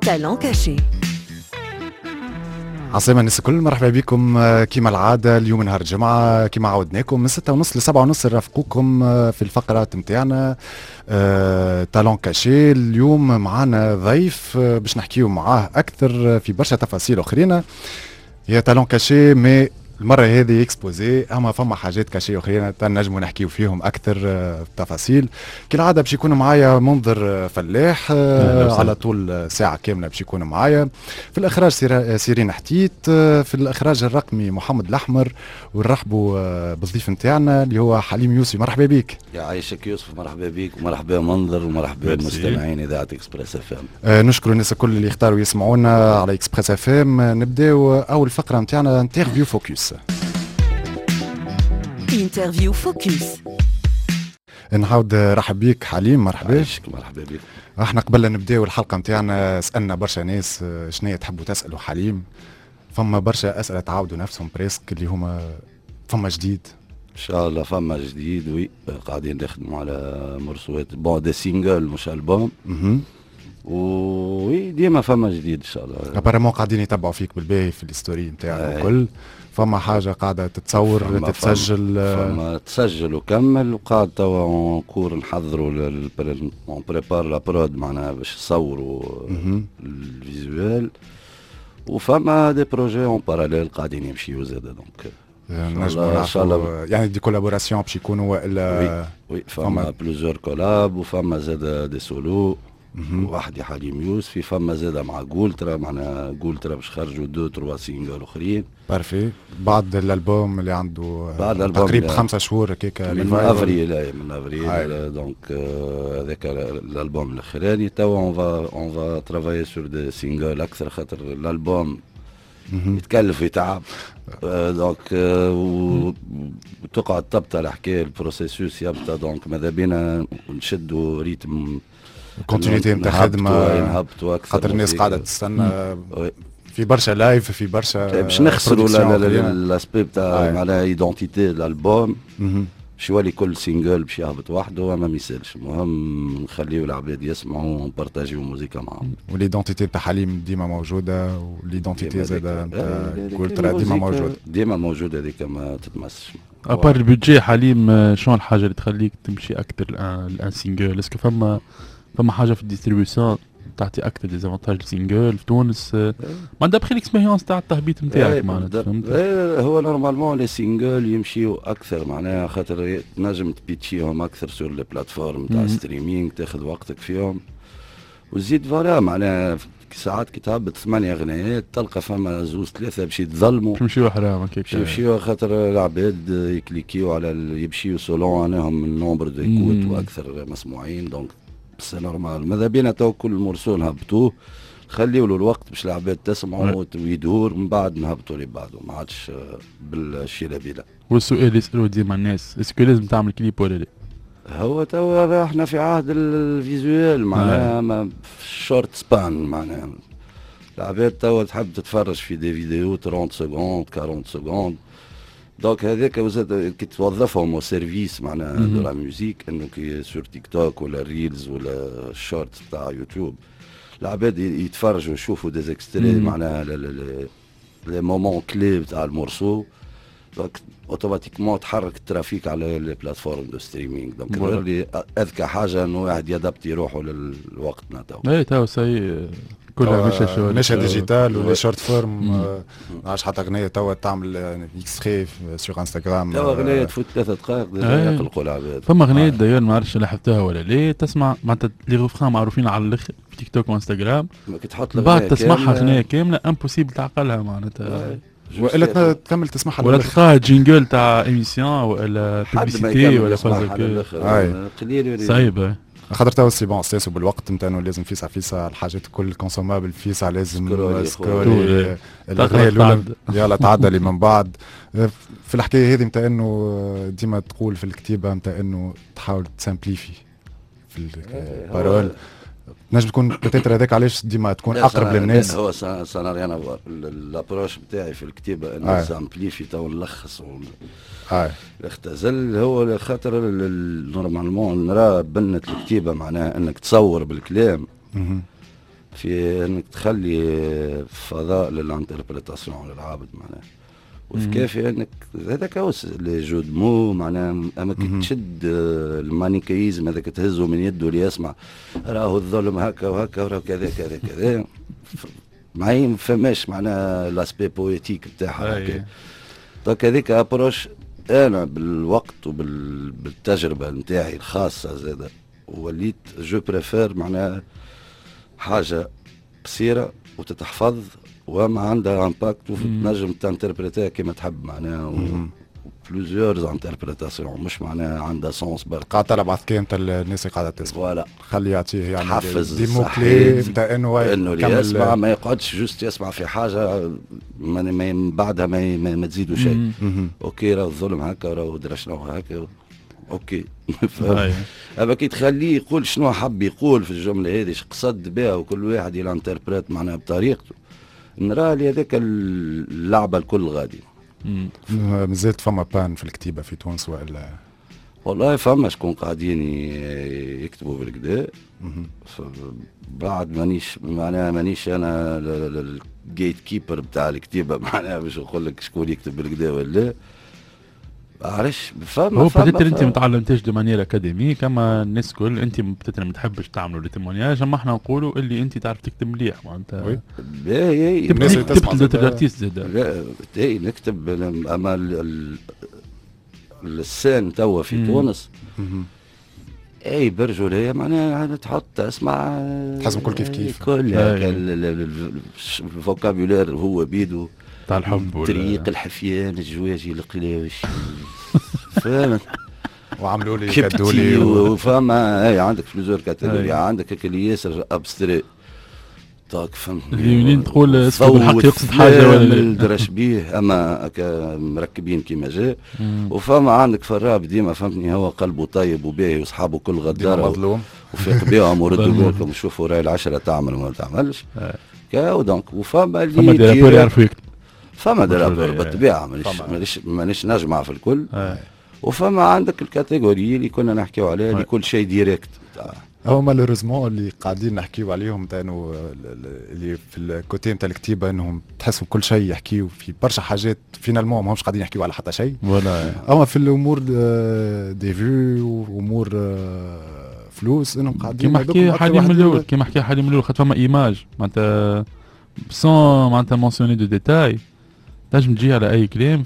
تالون كاشي. عسلامة الناس الكل، مرحبا بكم كيما العادة. اليوم نهار الجمعة كيما عودناكم من 6:30 ل 7:30 نرافقوكم في الفقرات متاعنا تالون كاشي. اليوم معنا ضيف باش نحكيو معاه أكثر في برشا تفاصيل أخرين. هي تالون كاشي مي المرة هذه اكسبوزي، اما فما حاجات كاشي اخرين تنجموا نحكيو فيهم اكثر تفاصيل. كالعادة باش يكون معايا منذر فلاح على طول ساعة كاملة باش يكون معايا. في الاخراج سيرين حتيت، في الاخراج الرقمي محمد الاحمر. ونرحبوا بالضيف نتاعنا اللي هو حليم يوسف. مرحبا بك. يا عايشك يوسف، مرحبا بك ومرحبا منظر ومرحبا بمستمعين اذاعة اكسبريس اف ام. نشكر الناس الكل اللي اختاروا يسمعونا على اكسبريس اف ام. نبداو اول فقرة نتاعنا انترفيو فوكس. انترفيو فوكس. نعاود رحب بيك حليم. مرحبا. عايشك، مرحبا بك. احنا قبل نبداو الحلقه نتاعنا سالنا برشا ناس شنو تحبوا تسالوا حليم. فما برشا اسئله تعاودوا نفسهم بريسك اللي هما فما جديد ان شاء الله فما جديد. وي قاعدين نخدموا على مرسوات بون دي سينجل مش البوم. وي ديما فما جديد ان شاء الله. ابارمون قاعدين يتبعوا فيك بالباهي في الستوري نتاعك الكل. فما حاجه قاعده تتصور تتسجل. فما تسجل وكمل، وقاعد توا نكور نحضروا اون بريبار لا برود معناها باش نصوروا الفيزوال. وفما دي بروجي اون باراليل قاعدين يمشيو زاده. دونك نجموا ان شاء الله يعني دي كولابوراسيون باش يكونوا والا. وي فما بلوزور كولاب وفما زاده دي سولو. واحد حليم يوسفي، فما زاده مع جولترا، معنا جولترا باش خرجوا 2-3 سينجل اخرين. بارفي. بعد الالبوم اللي عنده بعد تقريبا 5 شهور هكاك من افريل. دونك هذاك الالبوم الاخراني. توا اون فا ترافاي سور دي سينجل اكثر، خاطر الالبوم يتكلف ويتعب. دونك وتقعد تبطل الحكايه، البروسيسوس يبطل. دونك ماذا بينا نشدوا ريتم كونتينيتي نتاع خدمه، خاطر الناس قاعده تستنى في برشا لايف، في برشا باش نخسروا الاسبي بتاع معناها ايدونتيتي الالبوم. باش يولي كل سينجل باش يهبط وحده ما يسالش. المهم نخليو العباد يسمعوا ونبارطاجيو موزيكا معاهم. والايدونتيتي تاع حليم ديما موجوده، والايدونتيتي زاده نتاع قلت ديما موجوده هذيك ما تتمسش. ابار البودجي حليم، شنو الحاجه اللي تخليك تمشي اكثر الان سينجل؟ اسكو فما حاجه في الديستريبيوشن تعطي اكثر ديزافونتاج السينجل في تونس؟ ما دابخي الاكسبيريونس تاع التهبيط نتاعك معناتها فهمت؟ هو نورمالمون لي سينجل يمشيو اكثر معناها، خاطر تنجم تبيتشيهم اكثر سور لي بلاتفورم تاع ستريمينغ، تاخذ وقتك فيهم وزيد فوالا. معناها ساعات كي تهبط 8 اغنيات تلقى فما 2-3 باش يتظلموا، يمشيو حرام هكاك، يمشيو خاطر العباد يكليكيو على يمشيو سولون انهم النومبر دو كوت واكثر مسموعين. دونك بس نورمال ماذا بينا تو كل مرسول نهبطوه، خليوا له الوقت باش العباد تسمعوا ويدور، من بعد نهبطوا اللي بعده، ما عادش بالشيلابيلا. والسؤال اللي يسألوه ديما الناس، اسكو لازم تعمل كليب ولا لا؟ هو توا احنا في عهد الفيزوال معناها شورت سبان. معناها العباد توا تحب تتفرج في دي فيديو 30 سكوند 40 سكوند. دونك هذاك كي توظفهم سيرفيس معناها دو لا ميوزيك، انه كي سور تيك توك ولا ريلز ولا الشورت تاع يوتيوب العباد يتفرجوا يشوفوا دي اكستري معناها لي مومون كلي تاع المورسو. دونك اوتوماتيكمون تحرك الترافيك على لي بلاتفورم دو ستريمينغ. دونك اللي اذكى حاجه انه واحد يدبت يروحوا للوقتنا توا. اي توا سي كلها مشى ديجيتال ولا شورت فورم. ما عادش حتى اغنيه توا تعمل اكستري سور انستغرام. توا اغنيه تفوت 3 دقائق يقلقوا العباد. فما اغنيه داير ما عرفتش لاحظتها ولا ليه، تسمع معناتها لي روفران معروفين على الاخر في تيك توك وانستغرام، كي تحط بعد تسمعها اغنيه كامله امبوسيبل تعقلها معناتها، والا تكمل تسمعها ولا تلقاها جينجل تاع ايميسيون ولا بيبليسيتي ولا فازك قليل صعيبه. خاطر توا سي بون سياسو بالوقت نتاعو لازم فيسا الحاجات الكل كونسومابل فيسا لازم سكرولي الاغنيه الاولى يلا تعدى اللي من بعد. في الحكايه هذه نتاع انه ديما تقول في الكتيبه نتاع انه تحاول تسامبليفي في البارول، نجم تكون بتاتر هذاك علاش ديما تكون اقرب للناس. هو ساناريان الابروش بتاعي في الكتيبه انه سامبليفي تو نلخص اختزل. هو خاطر نورمالمون نرى بنة الكتيبه معناها انك تصور بالكلام في انك تخلي فضاء للانتربريتاسيون للعابد معناها، وفي كافي انك هذاك هو لي جو دو مو معناها. اما كي تشد المانيكايزم هذاك تهزه من يده ليسمع راهو الظلم هكا وهكا وراهو كذا كذا كذا، ما فماش معناها لاسبي بويتيك بتاعها. دونك هذيك ابروش انا بالوقت وبالتجربه نتاعي الخاصه زاده وليت جو بريفير معناها حاجه قصيره وتتحفظ وما عندها امباكت وتنجم تانتربريتيها كما تحب معناها بلوزيورز انتربريتاسيون، مش معناها عندها سونس برك. قاعد تلعب على الذكاء نتاع الناس اللي قاعده تسمع. فوالا خلي يعطيه يعني تحفز دي مو كلي نتاع انه يسمع، ما يقعدش جوست يسمع في حاجه ما بعدها ما تزيدوا شيء. اوكي راهو الظلم هكا راهو درا شنو هكا اوكي. اما كي تخليه يقول شنو حب يقول في الجمله هذه، قصد بها، وكل واحد يلانتربريت معناها بطريقته، نرى لي هذاك اللعبه الكل غادي. مازالت فما بان في الكتيبه في تونس والا؟ والله فما شكون قاعدين يكتبوا بالكدا. بعد مانيش انا الجيت كيبر بتاع الكتيبه معناها باش نقول لك شكون يكتب بالكدا ولا عارش. فما هو بديتر انت متعلمتش دو مانيير اكاديميك كما الناس كل، انت بديتر ما تحبش تعملوا لي تيمونياج، اما احنا نقولوا اللي انت تعرف تكتب مليح معناتها. الناس اللي تسمع تكتب الارتيست زاد. لا نكتب. اما السين توا في تونس اي برجوليه معناها تحط اسمع تحسب كل كيف كل الفوكابولير هو بيدو تاع الحب طريق الحفيان الجواجي القلاوش فهمت. وعملوا لي كادوا لي وفما اي عندك فلوزور كاتيجوري، عندك اللي ياسر ابستري طاق فهمت اللي تقول اسكو بالحق يقصد حاجه ولا لا درش بيه اما مركبين كيما جاء. وفما عندك فراب ديما فهمتني هو قلبه طيب وباهي واصحابه كل غدار مظلوم وفيق بيهم وردوا بالكم شوفوا راي العشرة تعمل وما تعملش كاو. دونك وفما اللي ديرابور يعرفوا يكتب، فما ديرابور بالطبيعه مانيش نجمع في الكل. وفما عندك الكاتيجوري اللي كنا نحكيو عليها اللي كل شيء ديريكت. هو مالوريزمون اللي قاعدين نحكيو عليهم انه اللي في الكوتي نتاع الكتيبه انهم تحسوا كل شيء يحكيوا في برشا حاجات فينالمون ماهمش قاعدين يحكيوا على حتى شيء. اما في الامور دي فيو وامور فلوس انهم قاعدين كيما حكي حليم الاول خاطر فما ايماج معناتها سون معناتها مونسيوني دو ديتاي تنجم تجي على اي كلام.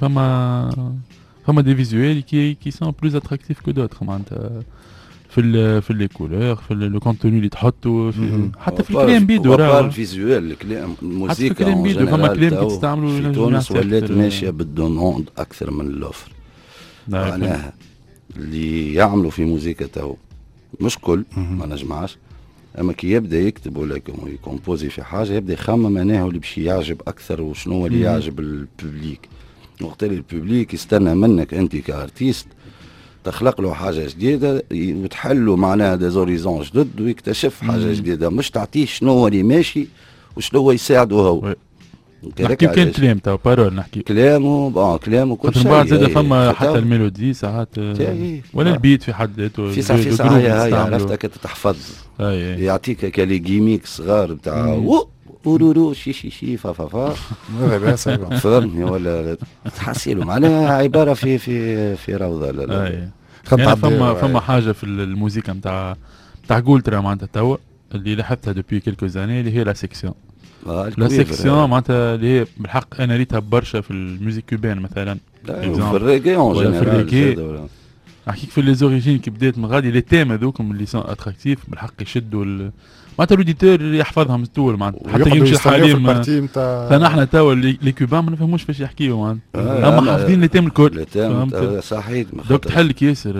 فما دي فيزوال كي سون بلوز اتراكتيف كو دوتر معناتها في لي كولور في لو كونتوني اللي تحطه حتى في الكلام بيدو راه الفيزوال الكلام الموسيقى فما كلام تستعملوا في تونس ولات ماشيه بالدوموند اكثر من اللوفر. معناها اللي يعملوا في موسيقى تو مش كل ما نجمعش، اما كي يبدا يكتب ولا يكومبوزي في حاجه يبدا يخمم معناها اللي باش يعجب اكثر وشنو اللي يعجب الببليك. وقت اللي الببليك يستنى منك انت كارتيست تخلق له حاجه جديده وتحلوا معناها ديزوريزون جدد ويكتشف حاجه جديده، مش تعطيه شنو هو اللي ماشي وشنو هو يساعده هو. نحكي كان كلام تاع بارول نحكي كلامه كل شيء. من بعد زاد فما حتى الميلودي ساعات ولا البيت في حد ذاته في ساعه هي عرفتك تحفظ يعطيك كالي جيميك صغار بتاع ورورو شي فا فا فا فهمني ولا تحسيله معناها عباره في روضه. لا يعني فما حاجه في الموسيقى نتاع غولترا معناتها توا اللي لاحظتها دوبي كيلكو زاني اللي هي لا سيكسيون. لا سيكسيون معناتها اللي هي بالحق انا ريتها برشا في الموسيقى كوبان مثلا في الريغي اون جينيرال. نحكيك في لي زوريجين كي بدات من غادي لي تيم هذوكم اللي سون اتراكتيف بالحق يشدوا معناتها الاوديتور يحفظهم طول معناتها حتى يمشي حليم احنا توا لي كوبان ما نفهموش فاش يحكيو معناتها اما حافظين لي تيم الكل صحيح. دوك تحلك ياسر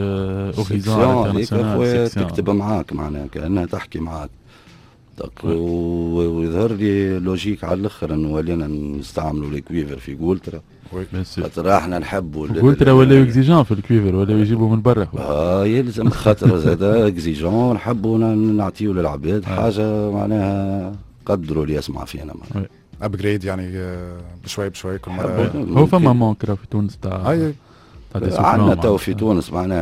اوغيزون تكتب معاك معناها كانها تحكي معاك. ويظهر لي لوجيك على الاخر انه ولينا نستعملوا الكويفر في غولترا خاطر احنا نحبوا غولترا ولا اكزيجون في الكويفر ولا يجيبوا من برا يلزم خاطر زاد اكزيجون نحبوا نعطيو للعباد حاجه معناها قدروا اللي يسمع فينا ابجريد يعني بشوي كل مره. هو فما مونكرا في تونس تاع عندنا تو في تونس معناها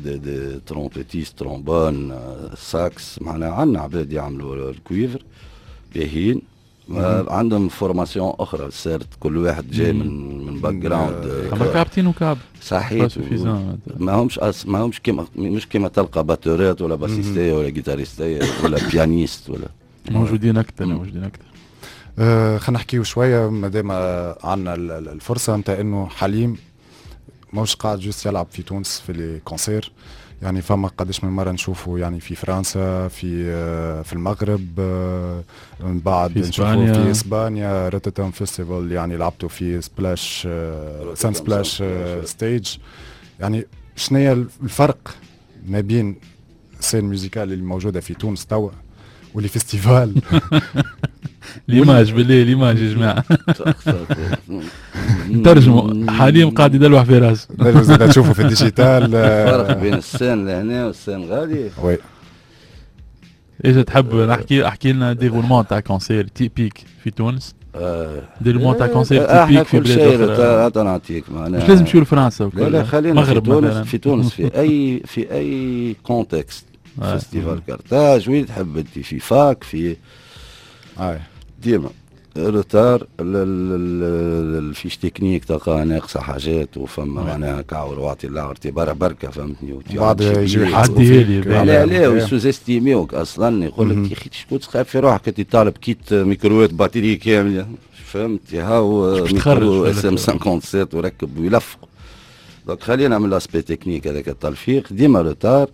ترومبيتيست ترومبون ساكس معناها عندنا عباد يعملوا الكويفر باهين عندهم فورماسيون اخرى صارت كل واحد جاي من باك جراوند اما كابتن وكاب صحيح ما همش كيما مش كيما تلقى باتورات ولا باسيستيه ولا جيتاريستيه ولا بيانيست ولا موجودين اكثر. خلينا نحكيو شويه مادام عندنا الفرصه نتاع انه حليم ماهوش قاعد جوست يلعب في تونس في لي كونسير، يعني فما قداش من مره نشوفه يعني في فرنسا في المغرب، من بعد نشوفه في اسبانيا روتردام فيستيفال، يعني لعبته في سبلاش سان سبلاش ستيج. يعني شنو الفرق ما بين السين ميوزيكال اللي موجوده في تونس توا واللي فيستيفال؟ ليماج بالله ليماج يا جماعه. ترجموا حليم قاعد يدلوح في راسه. زاد تشوفوا في الديجيتال فرق بين السين لهنا والسين غادي. وي اذا تحب احكي لنا ديغولمون تاع كونسير تيبيك في تونس. ديغولمون تاع كونسير تيبيك في بلاد اخرى. نعطيك معناها مش لازم تمشيو لفرنسا. لا خلينا في تونس في اي كونتكست. فيستيفال كارتاج وين تحب انت، في فاك في ديما روتار الفيش تكنيك تلقاها ناقصه حاجات وفما معناها كعور واعطي الله اعتبارها بركه فهمتني. بعد يجي يعديها لي لا ويسوز استيميوك اصلا يقول لك يا اخي شكون تخاف في روحك انت طالب كيت ميكروات باتري كامله فهمت هاو ميكرو اس ام 57 وركب ويلفق. دونك خلينا نعمل لاسبي تكنيك هذاك التلفيق ديما روتار.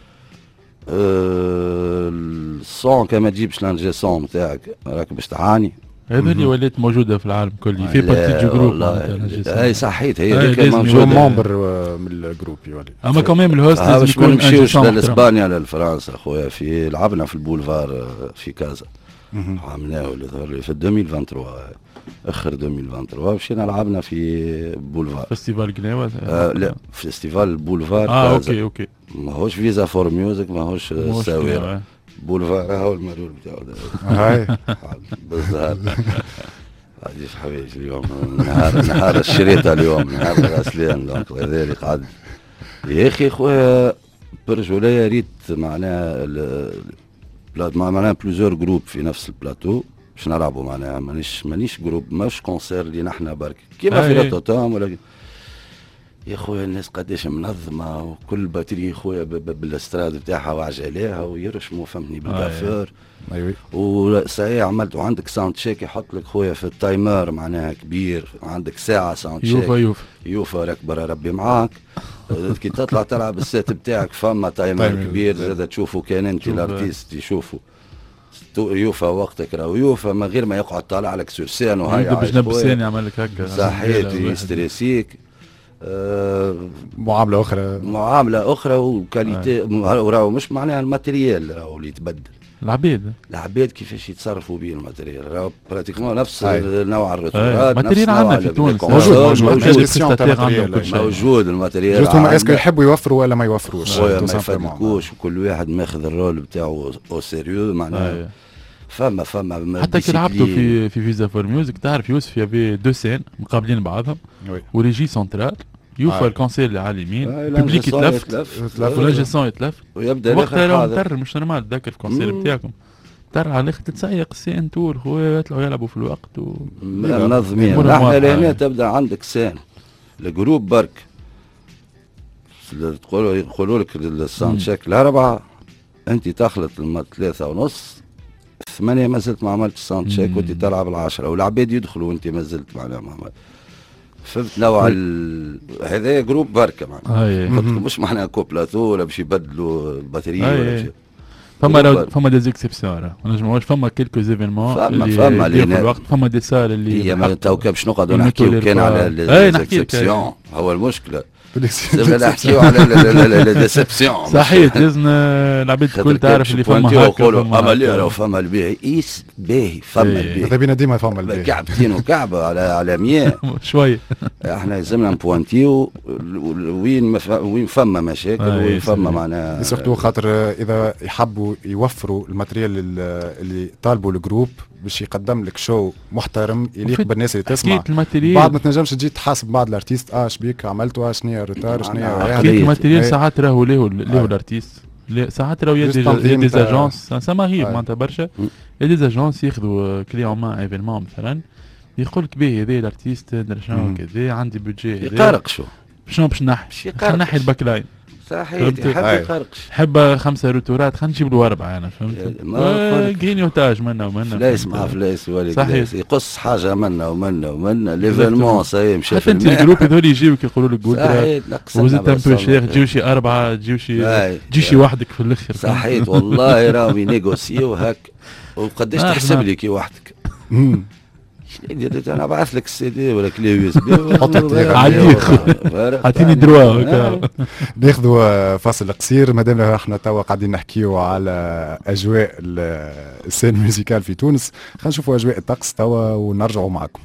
الصون كما تجيبش لانجي صون نتاعك راك باش تعاني. هذا اللي ولات موجوده في العالم كله في بارتي دو جروب. اي صحيت هي هذيك موجوده ممبر من الجروب يولي. اما كمان الهوست لازم يكون نمشيوش لاسبانيا للفرنسا خويا. في لعبنا في البولفار في كازا عملناه في 2023 اخر 2023 مشينا لعبنا في بولفار فيستيفال قناوه. لا فيستيفال بولفار اوكي ماهوش فيزا فور ميوزك ماهوش ساوير بولفار هاو المرور بتاعو هاي بالظبط. عاديش حبيبي اليوم نهار الشريطه اليوم نهار الغسلان دونك لذلك قعد يا اخي خويا برجوليه ريت معناها معناها بلوزور جروب في نفس البلاتو باش نلعبوا معناها مانيش جروب ماش كونسير اللي نحنا برك كيما في روتوتام ولا يا خويا الناس قداش منظمه وكل باتري خويا بالاستراد بتاعها وعجلاها ويرشموا فهمني بالبافور. ايوه وساعه عملت وعندك ساوند تشيك يحط لك خويا في التايمر معناها كبير عندك ساعه ساوند تشيك يوفا راك برا ربي معاك. كي تطلع تلعب السيت بتاعك فما تايمر كبير زاد تشوفوا كان انت الارتيست يشوفوا يوفا وقتك راهو يوفا من غير ما يقعد طالع لك سور سين وهاي باش نبسان يعمل لك هكا صحيت يستريسيك. معامله اخرى وكاليتي راهو مش معناها الماتريال راهو اللي يتبدل. العباد كيفاش يتصرفوا به الماتريال راهو براتيكمون نفس نوع الروتورات ماتريال عندنا في تونس موجود الماتريال. جوست هما اسكو يحبوا يوفروا ولا ما يوفروش ما يفدكوش وكل واحد ماخذ الرول بتاعه او سيريو معناها. فما حتى كي لعبتوا في فيزا فور ميوزك تعرف يوسف يبي دو سين مقابلين بعضهم وريجي سنترال يوفى الكونسير اللي على اليمين الببليك يتلف والانجيسون يتلف ويبدا وقتها راهو متر مش نورمال تذكر الكونسير بتاعكم ترى على الاخر تتسيق السين تور خويا يطلعوا يلعبوا في الوقت منظمين. احنا لهنا تبدا عندك سين الجروب برك يقولوا لك الساوند تشيك الاربعه انت تخلط 3:30 8 ما زلت ما عملتش ساوند تشيك وانت تلعب 10 والعباد يدخلوا وانت ما زلت معناها ما عملت. فهمت نوع هذا جروب بركه معناها مش معناها كوبلاتو ولا باش يبدلوا الباتريه ولا شيء. فما دي زيكسيبسيون ما نجموش فما كيلكو زيفينمون فما اللي في الوقت فما دي سال اللي هي تو باش نقعدوا نحكيو كان على لي زيكسيبسيون هو المشكله نحكيو على لي ديسيبسيون صحيح لازم العباد الكل تعرف اللي فما هكا اما اللي راهو فما البيع قيس باهي فما البيع هذا بينا ديما فما البيع كعبتين وكعبه على 100 شويه. احنا لازمنا نبوانتيو وين فما مشاكل وين فما معناها سورتو خاطر اذا يحبوا يوفروا الماتريال اللي طالبوا الجروب باش يقدم لك شو محترم يليق بالناس اللي تسمع. بعد ما تنجمش تجي تحاسب بعض الارتيست شبيك عملتوا شنو الروتار شنو الماتريال ساعات راهو ليه الارتيست ساعات لو Juste يدي تنظيم دي تاع- اجونس سما هي Ouais. معناتها برشا دي اجونس ياخذوا كليون ما ايفينمون مثلا يقول لك باهي هذا الارتيست ندير شنو كذا عندي بودجي يقارق شو شنو باش نحي باش خلينا يقارقش. نحي الباك لاين صحيح فهمت؟ يحب أي. يقارقش. حب 5 روتورات خلينا نجيب له 4 انا فهمت ما جرينيوتاج منا ومنا فلايس مع فلايس ولا صحيح. فلايس يقص حاجه منا ومنا ليفينمون ساي مشى حتى انت الجروب هذول يجيوك يقولوا لك قلت صحيح نقصنا وزدت ان بو بس شيخ والله. تجيو شي 4 تجيو أي. شي وحدك في الاخر صحيح والله راهم ينيغوسيو هك وقداش نعرف، تحسب نعرف. لي كي وحدك مم. انا بعث لك السي دي ولا كلي يو اس بي حطك لي عادي. اعطيني دروا هكا. ناخذوا فاصل قصير مادام احنا توا قاعدين نحكيو على اجواء السين ميوزيكال في تونس. خلينا نشوفوا اجواء الطقس توا ونرجعوا معكم.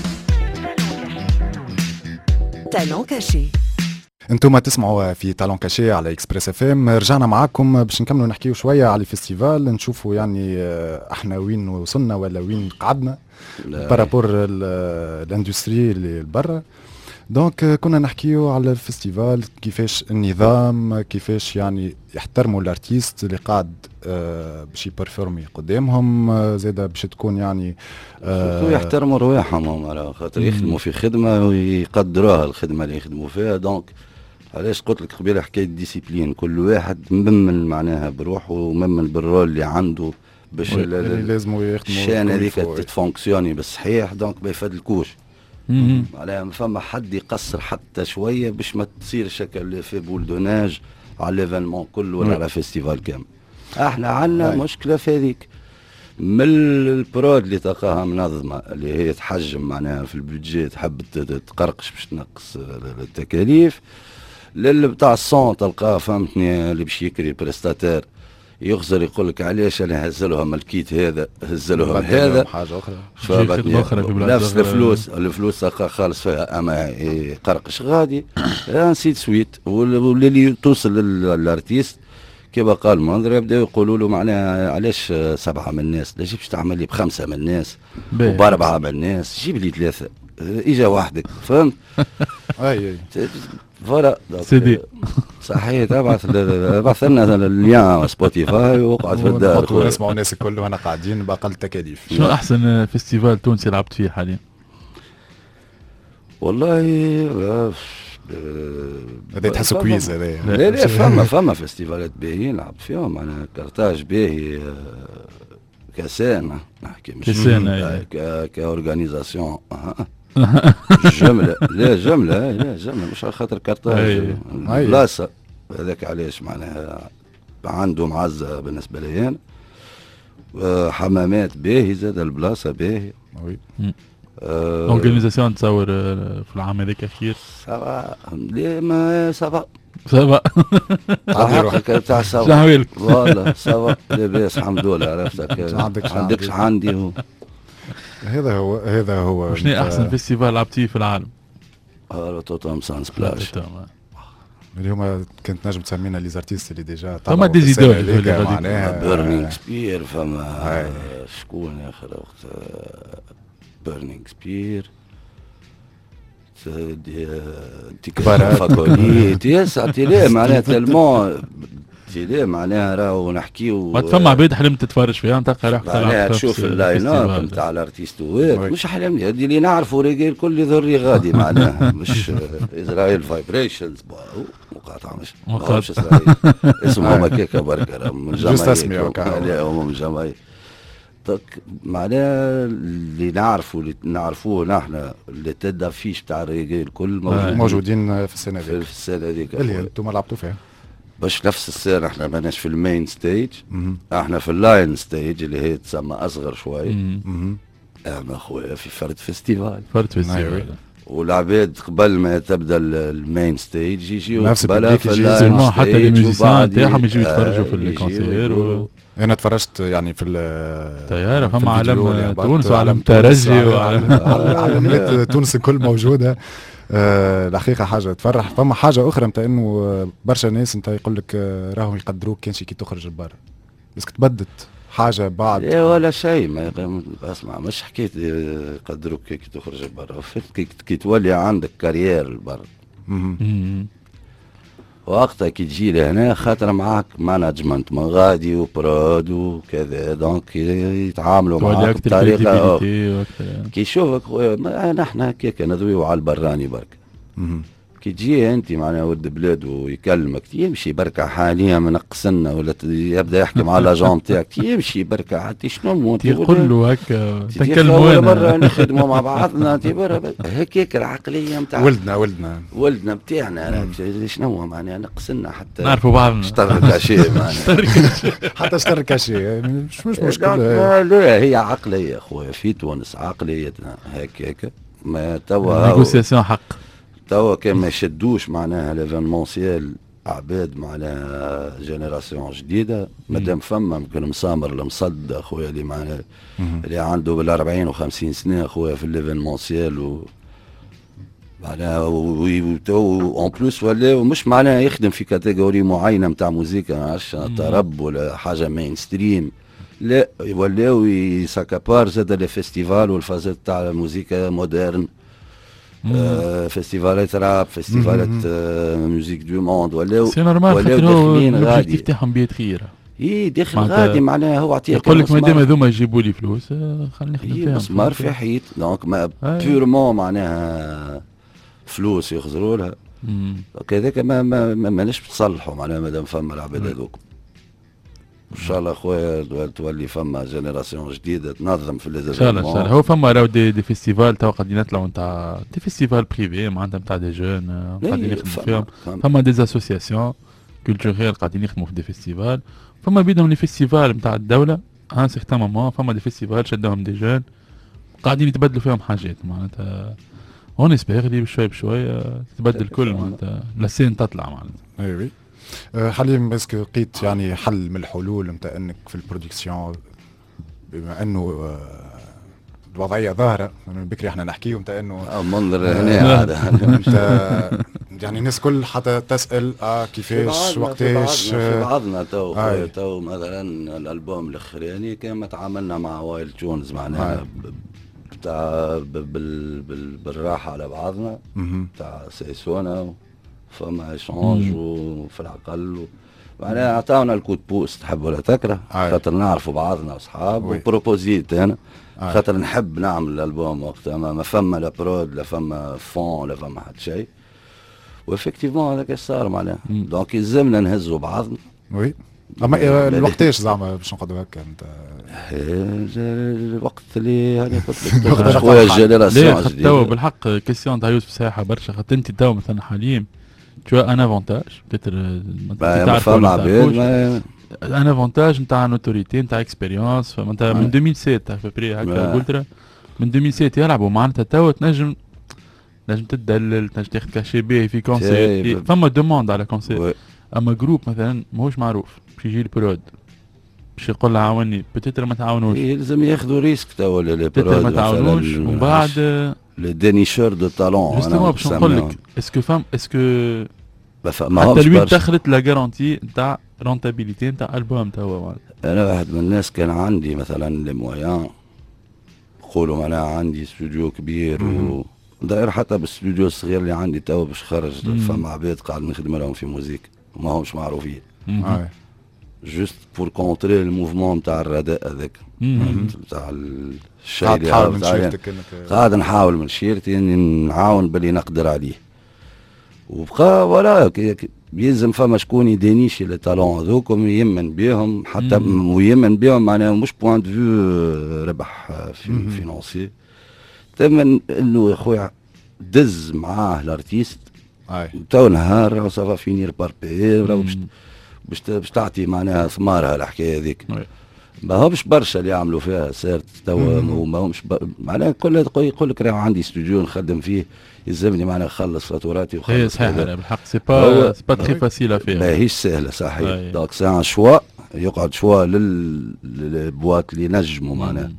Talent caché. انتم تسمعوا في تالون كاشي على اكسبريس اف ام. رجعنا معاكم باش نكملوا نحكيو شويه على الفيستيفال، نشوفوا يعني احنا وين وصلنا ولا وين قعدنا بارابور الاندستري اللي برا. دونك كنا نحكيو على الفيستيفال كيفاش النظام، كيفاش يعني يحترموا الارتيست اللي قاعد باش يبرفورمي قدامهم، زاده باش تكون يعني يحترموا رواحهم هم خاطر يخدموا في خدمه ويقدروها الخدمه اللي يخدموا فيها. دونك علاش قلت لك قبيله حكايه ديسيبلين، كل واحد ممن معناها بروحه وممن بالرول اللي عنده باش اللي لازم يخدموا الشان هذيك كل فوق. تتفونكسيوني بالصحيح. دونك ما يفادلكوش معناها ما فما حد يقصر حتى شويه باش ما تصيرش هكا في بولدوناج على ليفينمون كله ولا على فيستيفال كامل. احنا عندنا مشكله في هذيك من البرود اللي تلقاها منظمه اللي هي تحجم معناها في البودجي تحب تقرقش باش تنقص التكاليف، للي بتاع الصون تلقاه فهمتني اللي باش يكري بريستاتير يخزر يقول لك علاش انا هزلهم الكيت هذا هزلهم هذا حاجه اخرى خدمة أخرى في بلاد نفس الفلوس تلقاه خالص فيها اما يقرقش غادي نسيت سويت. واللي توصل للارتيست كيما قال منظر يبداو يقولوا له معناها علاش 7 من الناس، لا جيبش تعمل لي ب5 من الناس وب4 من الناس، جيب لي 3 اجا وحدك فهمت. اي فوالا سيدي صحيح. ابعث لنا اللين سبوتيفاي وقعد في الدار خويا. نسمعوا الناس الكل وانا قاعدين باقل تكاليف. شنو احسن فيستيفال تونسي لعبت فيه حاليا؟ والله هذا تحسه كويز هذا. لا فما فيستيفالات باهيين لعبت فيهم انا. كارتاج باهي كاسان نحكي مش كاسان كاورغانيزاسيون جمله لا جمله مش على خاطر كارتاج بلاصه هذاك علاش معناها عنده معزه بالنسبه لي انا. حمامات باهي زاد البلاصه باهي. اورغانيزاسيون تصور في العام هذاك اخير سافا ليه ما سافا سافا حقك تاع سافا شحوالك والله سافا لاباس الحمد لله عرفتك عندكش عندي هو هذا هو شنو احسن فيستيفال لعبتيه في العالم؟ توتوم سانس بلاش اليوم كنت نجم تسمينا لي زارتيست اللي ديجا فما ديزيدور معناها بيرنينغ سبير فما شكون اخر وقت بيرنينغ سبير فاكوليت يس تيلي معناها تلمون تيلي معناها راهو نحكيو ما تفهم عباد حلمت تتفرج فيها تلقى روحك معناها تشوف اللاين اب نتاع الارتيستوات مش حلمني هذه اللي نعرفوا رجال كل ذري غادي معناها مش اسرائيل فايبريشنز مقاطعه مش اسرائيل اسمهم هكاك بركه من جماعه هم جماعه معناها اللي نعرفوه نحن اللي تدا فيش بتاع الرجال الكل موجودين في السنه هذيك في السنه هذيك اللي انتم لعبتوا فيها باش نفس السنه احنا ماناش في المين ستيج احنا في اللاين ستيج اللي هي تسمى اصغر شوي انا خويا في فرد فيستيفال والعباد قبل ما تبدا المين ستيج يجيو قبلها في اللاين ستيج حتى الميوزيسيان تاعهم يجيو يتفرجوا في الكونسير انا تفرجت يعني في الطياره فما علم تونس وعلم ترجي وعلامات تونس الكل موجوده. الحقيقه حاجه تفرح. فما حاجه اخرى نتاع انه برشا ناس انت يقول لك راهم يقدروك كانش كي تخرج لبرا بس تبدت حاجه بعد ولا شيء ما اسمع مش حكيت يقدروك كي تخرج لبرا كي تولي عندك كارير لبرا وقتها كي تجي لهنا خاطر معاك مانجمنت من غادي وبرود وكذا، دونك يتعاملوا معاك بطريقه كي يشوفك خويا نحن هكاك نذويو على البراني برك. كي تجي انت معناها ولد بلاد ويكلمك يمشي بركة حاليا منقصنا ولا يبدا يحكي مع لاجون تاعك يمشي بركة حتى شنو تقول له هكا تكلموا مرة نخدموا مع بعضنا هكاك العقلية نتاع ولدنا بتاعنا شنو معناها نقصنا حتى نعرفوا بعضنا اشتر كاشي حتى اشتر كاشي مش مشكلة. لا هي عقلية خويا في تونس عقليتنا هكاك ما توا نيغوسياسيون حق توا كان ما يشدوش معناها ليفينمونسيال عباد معناها جينيراسيون جديده مادام فما يمكن مسامر المصد اخويا اللي معناها اللي عنده بال40 و50 سنه اخويا في الليفينمونسيال و معناها اون بلوس ولا مش معناها يخدم في كاتيجوري معينه نتاع موسيقى ما نعرفش طرب ولا حاجه مين ستريم، لا ولاو يساكابار زاد لي فيستيفال والفازات تاع الموسيقى مودرن، فيستيفالات راب، فيستيفالات موسيك دو موند ولاو داخلين غادي تاعهم بيت خير داخل غادي معناها هو عطيه يقول لك مادام هذوما يجيبوا لي فلوس خلينا نخدم فيهم مسمار في حيط دونك بيورمون معناها فلوس يخزروا لها كذاك ماناش تصلحوا معناها مادام فما العباد هذوك. ان شاء الله خويا تولي فما جينيراسيون جديده تنظم في لي ان شاء الله. هو فما راهو دي فيستيفال توا قاعدين يطلعوا نتاع دي فيستيفال بريفي معناتها نتاع دي جون قاعدين يخدموا فيهم، فما دي اسوسياسيون كولتوريال قاعدين يخدموا في دي فيستيفال، فما بينهم لي فيستيفال نتاع الدوله ان سيغتان مومون، فما دي فيستيفال شدوهم دي جون قاعدين يتبدلوا فيهم حاجات معناتها اون اسبيغ لي بشوي بشوي تتبدل الكل معناتها لاسين تطلع معناتها. وي حليم اسكو لقيت يعني حل من الحلول نتاع انك في البرودكسيون بما انه الوضعيه ظاهره من بكري احنا نحكيو نتاع انه منظر هنا هذا يعني الناس كل حتى تسال كيفاش وقتاش في بعضنا تو مثلا الالبوم الاخراني كان تعاملنا مع وايل تونز معناها بتاع بالراحه على بعضنا تاع سيسونا فما ايشونج وفي العقل معناها عطاونا الكود بوست تحب ولا تكره خاطر نعرفوا بعضنا اصحاب وبروبوزيت انا خاطر نحب نعمل الالبوم وقتها ما فما لا برود لا فما فون لا فما حتى شيء وافكتيفمون هذاك صار معناها دونك يلزمنا نهزوا بعضنا. وي اما الوقتاش زعما باش نقعدوا هكا انت الوقت اللي هذا قلت لك خويا الجينيراسيون جديده توا بالحق كيسيون تاع يوسف ساحه برشا خاطر انت توا مثلا حليم tu as un avantage peut-être تعرف un avantage نتاع نوتوريتي نتاع اكسبيريونس فمعناتها من 2007 فبري هكا قلت من 2007 يلعبوا معناتها توا تنجم تدلل تنجم تاخذ كاشي باهي في كونسير فما دوموند على كونسير. اما جروب مثلا ماهوش معروف باش يجي البرود باش يقول له عاوني بتيتر ما تعاونوش يلزم ياخذوا ريسك توا البرود ما تعاونوش ومن بعد لي دينيشور دو تالون جوستومون باش نقول لك اسكو حتى لوين دخلت لا غارونتي نتاع رونتابيليتي نتاع البوم توا. انا واحد من الناس كان عندي مثلا لي مويان نقولوا معناها عندي استوديو كبير وداير حتى بالاستوديو الصغير اللي عندي توا باش خرج فما عباد قاعد نخدم لهم في موزيك وما همش معروفين جوست بور كونتري الموفمون نتاع الرداء هذاك نتاع الشيء اللي قاعد نحاول من شيرتي نعاون باللي نقدر عليه وبقى ولا يلزم فما شكون يدينيشي لي تالون هذوكم يمن بهم حتى ويمن بهم معناها مش بوان دو فيو ربح فينانسي تمن انه يا خويا دز معاه الارتيست تو نهار سافا فينير بار بي باش تعطي معناها ثمارها الحكايه هذيك ما همش برشا اللي يعملوا فيها سيرت توا ما همش معناها كل يقول لك راه عندي استوديو نخدم فيه يلزمني معناها نخلص فاتوراتي وخلص صحيح بالحق سي با تري فاسيل فيها ماهيش سهله صحيح دونك سي ان شوا يقعد شوا للبواط اللي نجموا معناها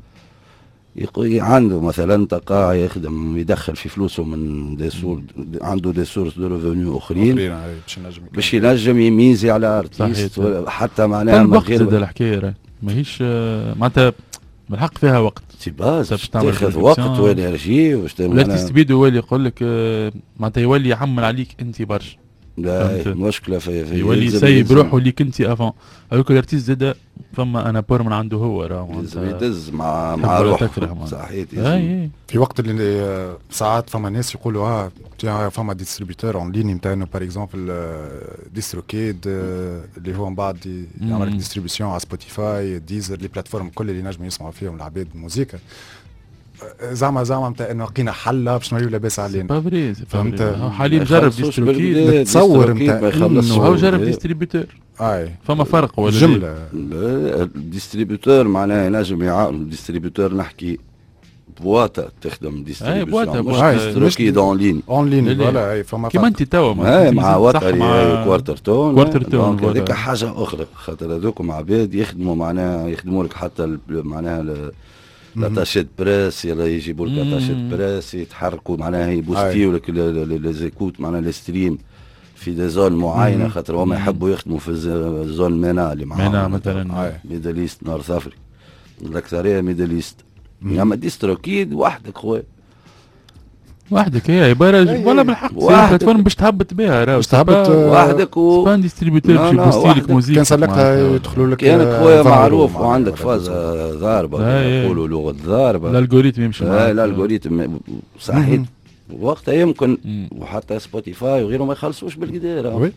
عنده مثلا تلقاه يخدم يدخل في فلوسه من دي سور عنده دي سورس دو ريفونيو اخرين باش ينجم يميزي على ارتيست حتى معناها من غير الحكايه ماهيش معناتها بالحق فيها وقت تاخذ وقت وانرجي ولا تستفيد هو اللي يقول لك معناتها يولي يحمل عليك انت برشا لا مشكله في يولي يسيب روحه اللي كنتي افون هذوك الارتيست زاد فما انا بور من عنده هو راه لازم يدز مع روحه صحيح. في وقت اللي ساعات فما ناس يقولوا فما ديستريبيوتور اون لين نتاعنا باغ اكزومبل ديستروكيد اللي هو من بعد يعمل ديستريبيسيون على سبوتيفاي ديزر لي بلاتفورم كل اللي نجموا يسمعوا فيهم العباد الموسيقى زعما نتاع انه لقينا حل باش نوليو لاباس علينا فهمت حاليا جرب ديستروكيد تصور نتاع هو جرب ديستريبيوتور فما فرق ولا جمله الديستريبيوتور معناه ينجم يعاون الديستريبيوتور نحكي بواتا تخدم ديستريبيوشن مش ديستروكيد اون لين ولا فما كيما انت توا مع واتري كوارتر تون هذيك حاجه اخرى خاطر هذوكم عباد يخدموا معناها يخدموا لك حتى معناها لاتاشيت بريس يلا يجيبوا لك لاتاشيت بريس يتحركوا معناها يبوستيو لك لي زيكوت معناها لي ستريم في دي زون معينه خاطر هما يحبوا يخدموا في الزون مينا اللي معاهم مينا مثلا ميدل ايست نورث افريقيا الاكثريه ميدل ايست اما ديستروكيد وحدك خويا وحدك هي عباره ولا بالحق بلاتفورم باش تهبط بها راه باش تهبط وحدك سبان ديستريبيوتور باش يبوستي لك موزيك كان سلكتها يدخلوا لك كانك خويا معروف وعندك فاز ضاربه يقولوا لغه ضاربه الالغوريثم يمشي معاك الالغوريثم صحيح وقتها يمكن وحتى سبوتيفاي وغيره ما يخلصوش بالقدير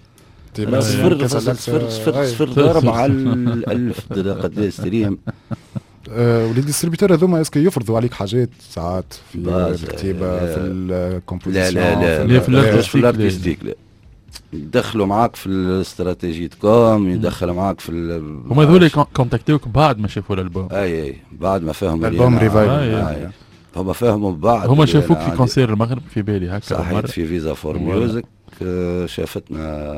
صفر ضرب على 1000 قد ستريم. ولي ديستريبيوتور هذوما اسكو يفرضوا عليك حاجات ساعات في الكتابه في الكومبوزيشن لا في الارتستيك لا يدخلوا معاك في الاستراتيجيه كوم يدخلوا معاك في هما هذول كونتاكتوك بعد ما شافوا الالبوم اي بعد ما فهموا الالبوم ريفايل هما فهموا بعد هما شافوك في كونسير المغرب في بالي هكا صحيح في فيزا فور ميوزك شافتنا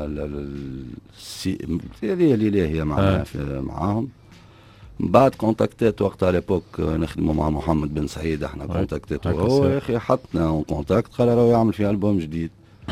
اللي هي معنا معاهم بعد كونتاكتات وقت على ليبوك نخدموا مع محمد بن سعيد احنا كونتاكتات وهو يا اخي حطنا اون كونتاكت قال راهو يعمل في البوم جديد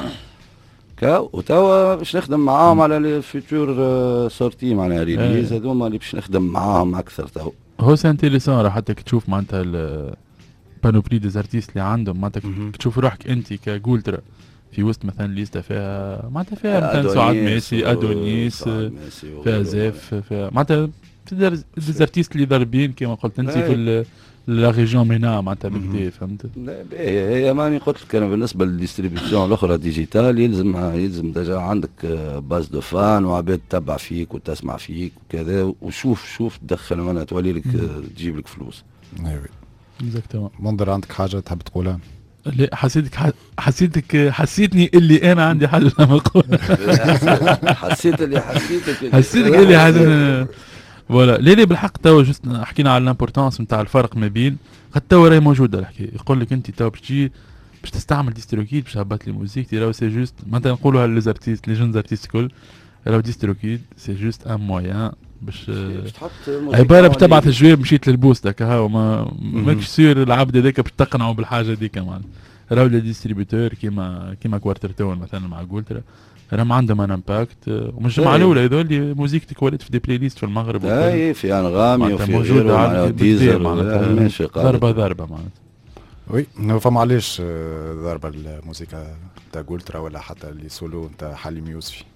وتوا باش نخدم معاهم على لي فيتور سورتي معناها ريليز هذوما اللي باش نخدم معاهم اكثر توا هو سي انتيريسون راه حتى تشوف معناتها البانوبلي دي زارتيست اللي عندهم معناتها تشوف روحك انت كجولترا في وسط مثلا ليستا فيها معناتها فيها مثلا سعاد ميسي ادونيس فيها زيف فيها معناتها في ديزارتيست اللي ضاربين كما قلت انت في لا ريجيون مينا معناتها بكدا فهمت. هي ماني قلت لك انا بالنسبه للديستريبيسيون الاخرى ديجيتال يلزم ديجا عندك باز دو فان وعباد تتبع فيك وتسمع فيك وكذا وشوف تدخل منها تولي لك تجيب لك فلوس. اكزاكتومون. منظر عندك حاجه تحب تقولها؟ لا حسيتني اللي انا عندي حاجه لما نقول حسيتك اللي هذا فوالا ليه بالحق توا جست حكينا على الامبورطونس نتاع الفرق ما بين قد توا راهي موجوده الحكايه يقول لك انت توا باش تجي باش تستعمل ديستروكيد باش تهبط لي موزيك راهو سي جوست معناتها نقولوها ليزارتيست لي جون زارتيست كل راهو ديستروكيد سي جوست ان مويان باش عباره باش تبعث الجواب مشيت للبوست هكا هاو ماكش سير العبد هذاك باش تقنعوا بالحاجه هذيك معناتها راهو لي ديستريبيوتور كيما كوارتر تون مثلا مع قولترا راهم عندهم ان امباكت ومش الجمعه الاولى هذول اللي موزيكتك ولات في دي بلاي ليست في المغرب اي في انغامي وفي غيره معناها ديزر معناتها ضربه معناتها وي فما علاش ضربه الموسيقى نتاع قولترا ولا حتى اللي سولو نتاع حليم يوسفي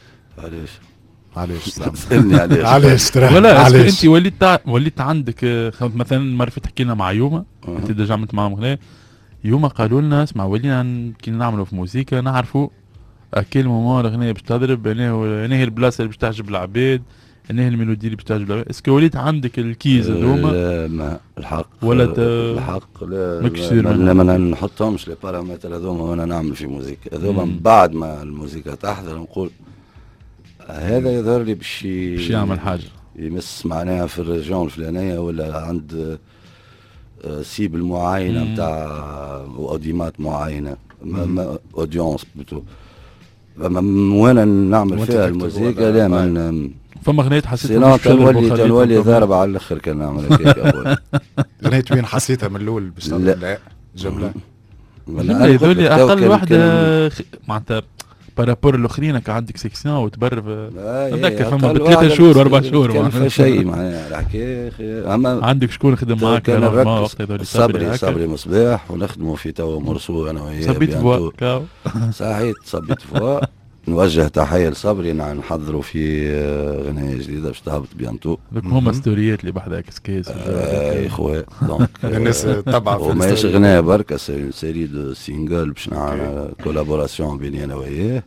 علاش سألني علاش ولا انت وليت عندك مثلا مره تحكي لنا مع يوما انت ديجا عملت معاهم هنا يوما قالوا لنا اسمع ولينا كي نعملوا في موسيقى نعرفوا اكيل مومون الاغنيه باش تضرب هنا هي البلاصه اللي باش تعجب العباد هنا هي الميلودي اللي باش تعجب العباد اسكو وليت عندك الكيز هذوما لا ما الحق ولا الحق لا ما نحطهمش لي بارامتر هذوما وانا نعمل في موسيقى هذوما بعد ما الموسيقى تحضر نقول هذا يظهر لي باش يعمل حاجه يمس معناها في الريجون الفلانيه ولا عند سيبل معينه نتاع اوديمات معينه اودينس بلوتو وانا نعمل فيها الموسيقى لا من فما غنيت حسيت تنولي ضاربه على الاخر كان نعمل هكاك غنيت وين حسيتها من الاول باش لا جمله هذول اقل واحده معناتها بارابور الاخرين كان عندك سيكسيون وتبرف نتذكر فما ب3 شهور و4 شهور ما شيء معناها الحكايه اما عندك شكون خدم معاك وقت هذول صبري مصباح ونخدموا في تو مرسو انا وياه صبيت فوا صحيح صبيت فوا نوجه تحية لصبري نحضروا في غنية جديدة باش تهبط بيانتو. دوك هما ستوريات اللي بحذا كسكيس اي خويا دونك الناس تتبع في وماهيش الستوري. غناية بركة سيري دو سينجل باش نعمل كولابوراسيون بيني انا وياه.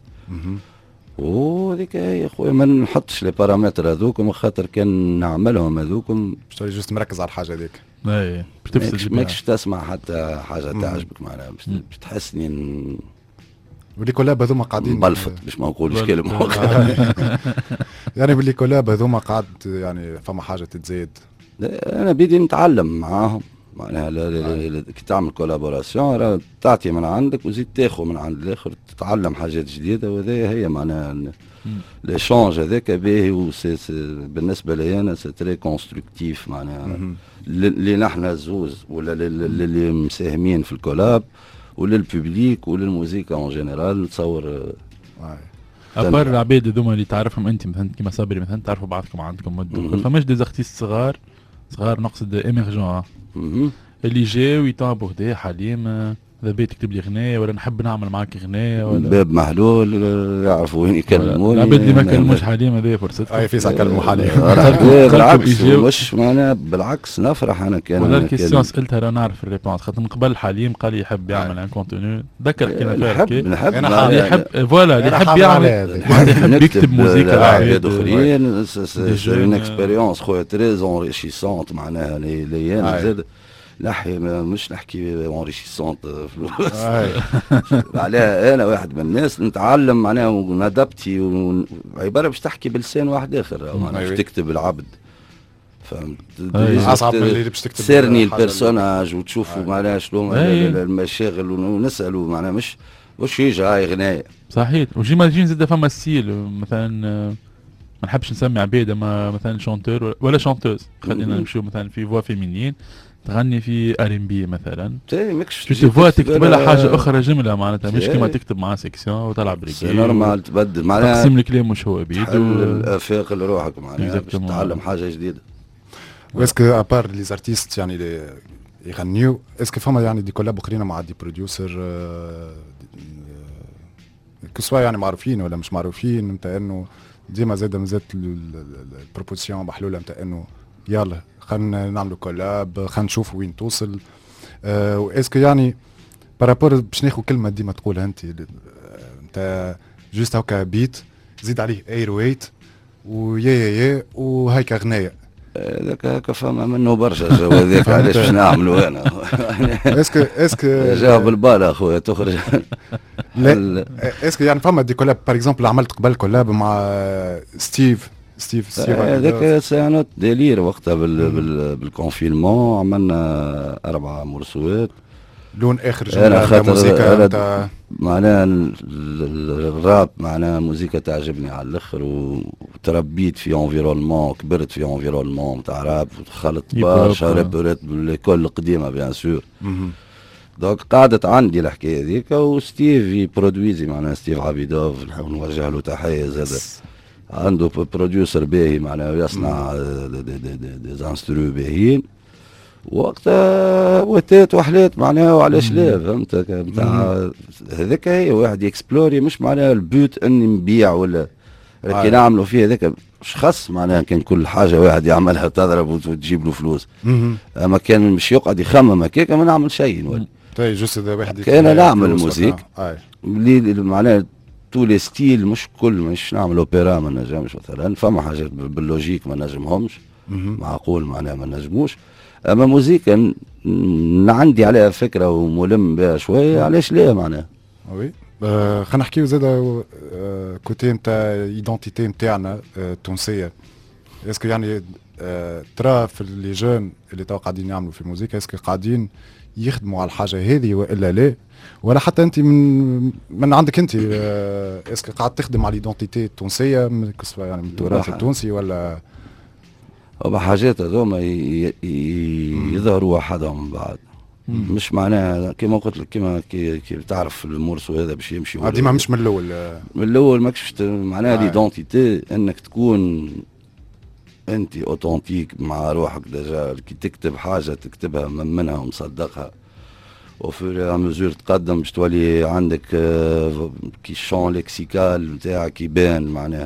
وهذيك هي خويا ما نحطش لي بارامتر هذوكم خاطر كان نعملهم هذوكم باش جوست مركز على الحاجه هذيك. اي باش تفسد ماكش تسمع حتى حاجة تعجبك معناها باش تحسني واللي كولاب هذوما قاعدين مبلفط باش ما نقولش كلمة يعني باللي كولاب هذوما قاعد يعني فما حاجه تتزايد. انا بدي نتعلم معاهم معناها كي تعمل كولابوراسيون راه تعطي من عندك وزيد تاخذ من عند الاخر تتعلم حاجات جديده وهذا هي معناها ليشونج هذاك باهي بالنسبه لي انا سي تري كونستركتيف معناها اللي نحن زوز ولا اللي مساهمين في الكولاب وللببليك وللموسيقى اون جينيرال نتصور. ابار العباد هذوما اللي تعرفهم انت مثلا كيما صبري مثلا تعرفوا بعضكم عندكم مده فماش دي زارتيست صغار نقصد ايميرجون اللي جاو يطابوا هدا حليم هذا بيت تكتب لي غنايه ولا نحب نعمل معاك غنايه ولا باب محلول يعرفوا وين يكلموني. العباد اللي ما كلموش حليم هذا فرصتكم. اي في كلموا حليم بالعكس مش معناها بالعكس نفرح انا كان ولا الكيستيون سالتها راه نعرف الريبونس خاطر من قبل حليم قال يحب يعمل ان كونتوني تذكر كنا نحب يحب فوالا اللي يحب يعمل يحب يكتب موسيقى لعباد اخرين سي اون اكسبيريونس خويا تري اونريشيسونت معناها ليانا زاد نحكي مش نحكي اونريشيسونت فلوس عليها انا واحد من الناس نتعلم معناها وندبتي عباره باش تحكي بلسان واحد اخر باش تكتب العبد فهمت اصعب من اللي باش تكتب سيرني البيرسوناج وتشوفوا معناها شنو المشاغل ونسالوا معناها مش يجي هاي غنايه صحيح. وجيماجين زاد فما ستيل مثلا ما نحبش نسمي عباد اما مثلا شونتور ولا شونتوز خلينا نمشيو مثلا في فوا فيمينين تغني في ار ام بي مثلا تفوا تكتب لها حاجه اخرى جمله معناتها مش كما تكتب مع سيكسيون وتلعب بريكي نورمال تبدل معناها تقسيم الكلام مش هو بيد الافاق لروحك معناها باش تتعلم حاجه جديده. واسكو ابار لي زارتيست يعني اللي يغنيو اسكو فما يعني دي كولاب اخرين مع دي بروديوسر كسوا يعني معروفين ولا مش معروفين نتاع انه ديما زاد مازالت البروبوزيسيون محلوله نتاع انه يلا خلينا نعملوا كولاب خلينا نشوفوا وين توصل. واسكو يعني بارابور باش ناخذ كلمه ديما تقولها انت جوست هكا بيت زيد عليه اير ويت ويا وهيك غنايه هذاك هكا فما منه برشا جو هذاك علاش باش نعملوا انا اسكو جا بالبال اخويا تخرج لا اسكو يعني فما دي كولاب باغ اكزومبل عملت قبل كولاب مع ستيف هذاك سانوت ديلير وقتها بالكونفينمون عملنا 4 مرسوات لون اخر جمله موسيقى معناها الراب معناها موسيقى تعجبني على الاخر وتربيت في انفيرونمون كبرت في انفيرونمون تاع راب ودخلت برشا رابرات بالليكول القديمه بيان سور دونك قعدت عندي الحكايه هذيك وستيف يبرودويزي معناها ستيف عبيدوف نوجه له تحيه زاد عنده بروديوسر باهي معناها يصنع دي انسترو باهيين وقتها وتات وحلات معناها وعلاش لا فهمت نتاع هذاك هي واحد يكسبلوري مش معناها البوت اني نبيع ولا كي نعملوا فيه هذاك مش خص معناها كان كل حاجه واحد يعملها تضرب وتجيب له فلوس اما كان مش يقعد يخمم هكاك ما نعمل شيء نولي طيب جوست اذا واحد كان نعمل موزيك اللي معناها تو لي ستيل مش كل مش نعمل اوبرا ما نجمش مثلا فما حاجات باللوجيك ما نجمهمش معقول معناها ما نجموش اما موزيكا عندي عليها فكره وملم بها شويه علاش لا معناها وي خلينا نحكيو زاد كوتي نتاع ايدونتيتي نتاعنا التونسيه اسكو يعني ترى في لي جون اللي تو قاعدين يعملوا في الموسيقى اسكو قاعدين يخدموا على الحاجه هذه والا لا ولا حتى انت من عندك انت اسكو قاعد تخدم على الايدونتيتي التونسيه يعني من التراث التونسي ولا حاجات هذوما يظهروا وحدهم من بعد مش معناها كما قلت لك كي تعرف المورسو هذا باش يمشي ديما مش من الاول ماكش معناها ليدونتيتي انك تكون انت اوتنتيك مع روحك ديجا كي تكتب حاجه تكتبها منها ومصدقها وفي مزور تقدم باش تولي عندك كي شون لكسيكال نتاعك يبان معناها.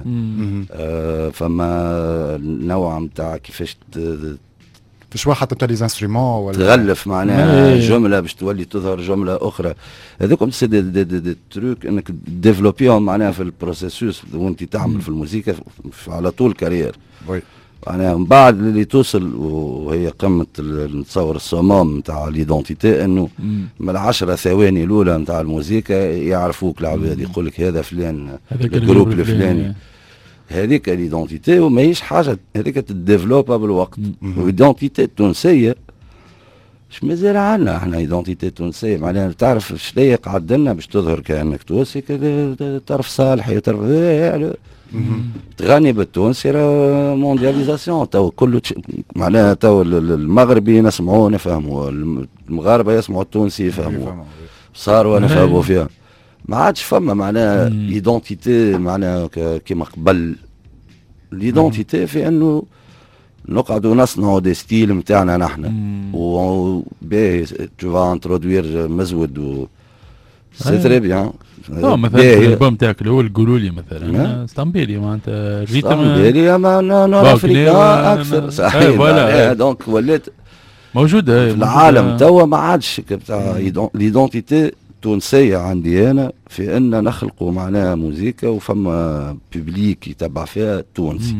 فما نوع نتاع كيفاش فيش واحد تبدا لي انسترومون ولا تغلف معناها جمله باش تولي تظهر جمله اخرى. هذوكم سي دي تروك انك ديفلوبيهم معناها في البروسيسوس وانت تعمل في الموسيقى على طول كارير. معناها من بعد اللي توصل وهي قمه نتصور الصمام نتاع ليدونتيتي انه من 10 ثواني الاولى نتاع الموسيقى يعرفوك العباد، يقول لك هذا فلان الجروب الفلاني. هذيك ليدونتيتي وماهيش حاجه هذيك تديفلوبا بالوقت. وايدونتيتي التونسيه مش مازال عندنا احنا ايدونتيتي تونسيه معناها تعرف شنو قعد لنا باش تظهر كانك تونسي تعرف صالحي وتعرف تغني بالتونسي راه موندياليزاسيون تو كله معناها تو المغربي نسمعوه نفهموا، المغاربه يسمعوا التونسي يفهموا، صاروا نفهموا فيها. ما عادش فما معناها ايدونتيتي معناها كيما قبل. الايدونتيتي في انه نقعدوا نصنعوا دي ستيل نتاعنا نحن باهي تو فا انترودوير مزود و سي تري بيان. مثلا الالبوم تاعك الاول قولوا لي مثلا ستامبيلي معناتها جيت ستامبيلي ما افريقيا اكثر صحيح دونك ولات موجوده في العالم توا. ما عادش بتاع ليدونتيتي تونسيه عندي انا في ان نخلقوا معناها موسيقى وفما بيبليك يتبع فيها تونسي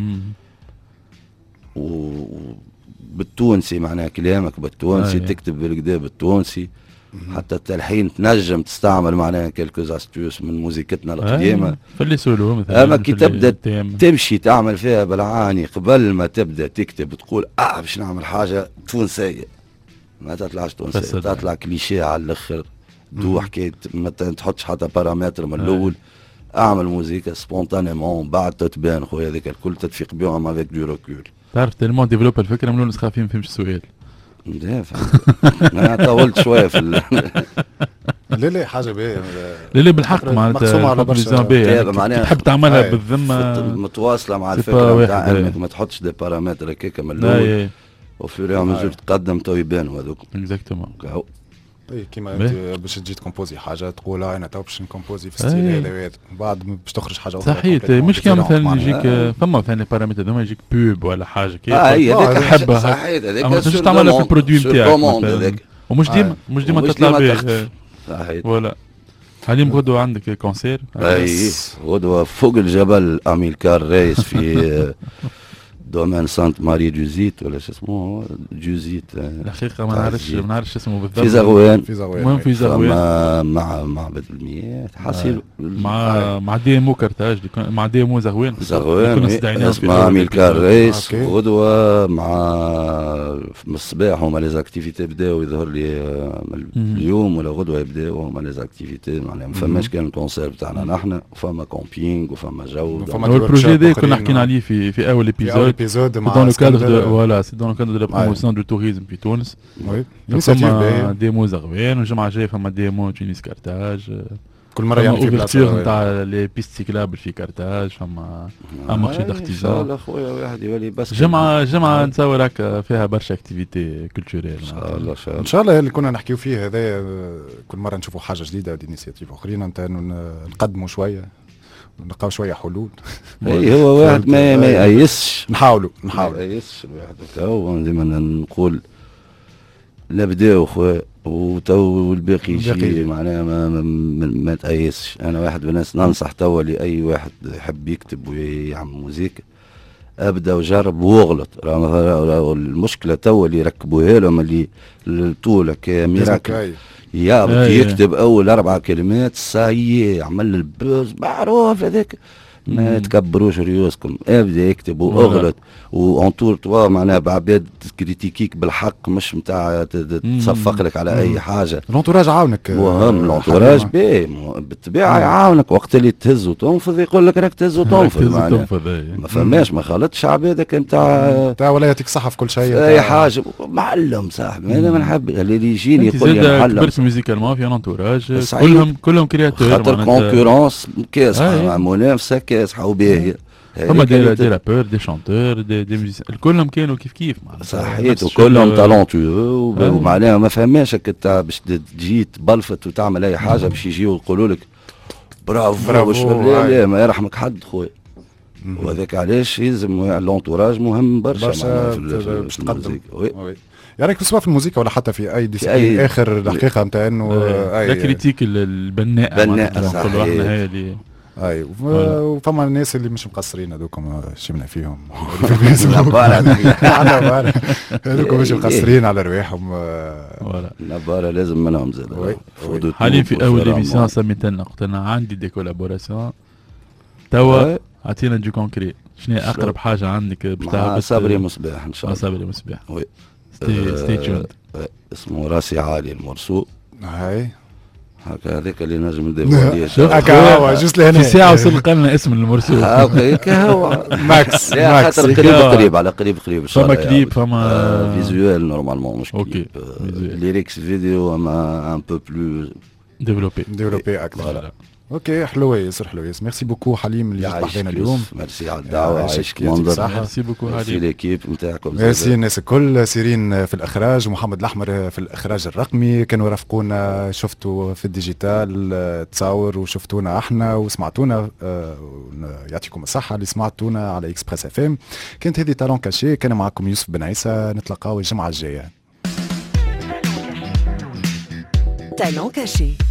وبالتونسي معناها كلامك بالتونسي تكتب بالكدا بالتونسي حتى التلحين تنجم تستعمل معناها كيلكوز استيوس من موسيقتنا القديمه فاللي سولو مثلا. اما كي تبدا تمشي تعمل فيها بالعاني قبل ما تبدا تكتب تقول باش نعمل حاجه تونسيه ما تطلعش تونسيه تطلع كليشيه على الاخر. دو حكايه ما تحطش حتى بارامتر من الاول. اعمل موسيقى سبونتانيمون بعد تتبان خويا هذيك الكل تتفيق بهم افيك دو ريكول. تعرف تلمون ديفلوب الفكره من نسخه فين فهمش السؤال. لا انا طولت شويه في لا حاجه باهيه. لا بالحق معناتها تحب تعملها بالذمه متواصله مع الفكره نتاع انك ما تحطش دي بارامتر هكاك من الاول وفي مزور تقدم تو يبانوا هذوك. اكزاكتومون. كيما باش تجي تكومبوزي حاجه تقول انا تو باش نكومبوزي في ستيل هذا وهذا بعد باش تخرج حاجه اخرى. صحيح مش كيما مثلا يجيك فما مثلا بارامتر هذوما يجيك بوب ولا حاجه كيف هذاك تحبها صحيح هذاك اما تنجم تعملها في البرودوي نتاعك ومش ديما تطلع به. صحيح ولا حاليا غدوه عندك كونسير. غدوه فوق الجبل اميلكار ريس في دومين سانت ماري دوزيت ولا شو اسمه دوزيت. الحقيقه ما نعرفش اسمه بالضبط. في زغوان المهم في زغوان مع معبد المياه حصيل مع دي مو كرتاج مع دي مو زغوان اسمها ميلكار ريس. غدوه مع الصباح هما لي زاكتيفيتي بداو يظهر لي اليوم ولا غدوه يبداو هما لي زاكتيفيتي معناها ما فماش كان الكونسير بتاعنا نحن وفما كومبينغ وفما جو. البروجي هذا كنا حكينا عليه في اول ايبيزود dans le cadre de voilà c'est dans le cadre de la promotion du tourisme في تونس. فما ديمو زغوان والجمعه الجايه فما ديمو تونس كارتاج كل مره يعني في اوفرتور نتاع لي بيست سيكلابل في كارتاج فما مارشي دارتيزان. ان شاء الله خويا واحد يولي بس جمعه نتصور هكا فيها برشا اكتيفيتي كولتوريل ان شاء الله اللي كنا نحكيو فيه هذا كل مره نشوفوا حاجه جديده دينيسياتيف اخرين نقدموا شويه نلقاو شويه حلول. اي هو واحد ما يأيسش. نحاولوا ما يأيسش الواحد تو ديما نقول نبداو خويا وتو الباقي يجي معناها ما تأيسش. انا واحد من الناس ننصح توا لاي واحد يحب يكتب ويعمل موسيقى ابدا وجرب واغلط. المشكله توا اللي يركبوها لهم اللي طولة كاميرا يكتب اول 4 كلمات سايي عمل البوز معروف هذاك. ما تكبروش ريوسكم ابدا يكتب واغلط وانطور توا معناها بعباد كريتيكيك بالحق مش نتاع تصفق لك على اي حاجه. الانتوراج عاونك مهم الانتوراج بالطبيعه يعاونك وقت اللي تهز وتنفض يقول لك راك تهز وتنفض ما فماش ما خلطش عبادك نتاع ولا يعطيك صحه في كل شيء اي حاجه معلم صاحبي انا ما نحب اللي يجيني يقول لي معلم. كبرت ميوزيكالمون في انتوراج كلهم كرياتور خاطر كونكورونس كاس منافسه كاس باهيه فما دي رابور دي شانتور دي ميوزيسيان الكلهم كانوا كيف صحيت وكلهم تالونتو ومعناها ما فهماش انت باش تجي تبلفت وتعمل اي حاجه باش يجيو يقولوا لك برافو لا ما يرحمك حد خويا. وهذاك علاش يلزم اللونتوراج مهم برشا في التقدم. يعني سواء في الموسيقى ولا حتى في اي ديسيبلين اخر الحقيقه نتاع انه لا كريتيك البناء نقولوا احنا هي اللي اي وفما الناس اللي مش مقصرين هذوكم شمنا فيهم هذوكم مش مقصرين على رواحهم نبارة لازم منهم زاد. حاليا في اول ايميسيون سميتنا قلت انا عندي دي كولابوراسيون توا عطينا دي كونكري. شنو اقرب حاجه عندك باش تعرف؟ صبري مصباح ان شاء الله. صبري مصباح وي ستي تيوند. اسمه راسي عالي المرسو هاي هكا هذاك اللي نجم نديرو عليه هكا هو جوست لهنا في ساعه وصل لنا اسم المرسوم هكا هو ماكس خاطر قريب على قريب ان شاء الله. فما كليب فما فيزوال نورمالمون مش كليب ليريكس فيديو اما ان بو بلو ديفلوبي اكثر. اوكي حلوه ياسر حلوه ياسر. ميرسي بوكو حليم اللي جيت معنا اليوم. ميرسي على الدعوه عايشك منظر. ميرسي بوكو حليم. ميرسي ليكيب نتاعكم. ميرسي الناس الكل. سيرين في الاخراج محمد الاحمر في الاخراج الرقمي كانوا رافقونا. شفتوا في الديجيتال تصاور وشفتونا احنا وسمعتونا يعطيكم الصحه اللي سمعتونا على اكسبريس اف ام. كانت هذه تالون كاشي. كان معكم يوسف بن عيسى. نتلاقاو الجمعه الجايه. تالون كاشي.